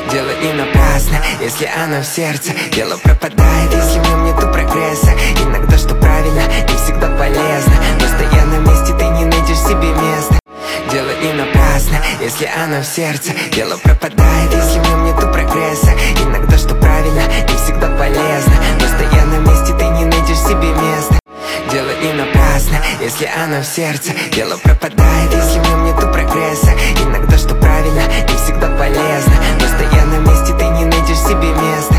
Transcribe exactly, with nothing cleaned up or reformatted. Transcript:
Дело не напрасно, если оно в сердце. Дело пропадает, если в нем нету прогресса. Иногда что правильно, не всегда полезно, но стоя на месте ты не найдешь себе места. Дело не напрасно, если оно в сердце. Дело пропадает, если в нем нету прогресса. Иногда что правильно, не всегда полезно, но стоя на месте ты не найдешь себе места. Дело не напрасно, если оно в сердце. Дело пропадает, если в нем нету прогресса. Иногда что правильно, не всегда полезно, но стоя на месте ты не найдешь себе места.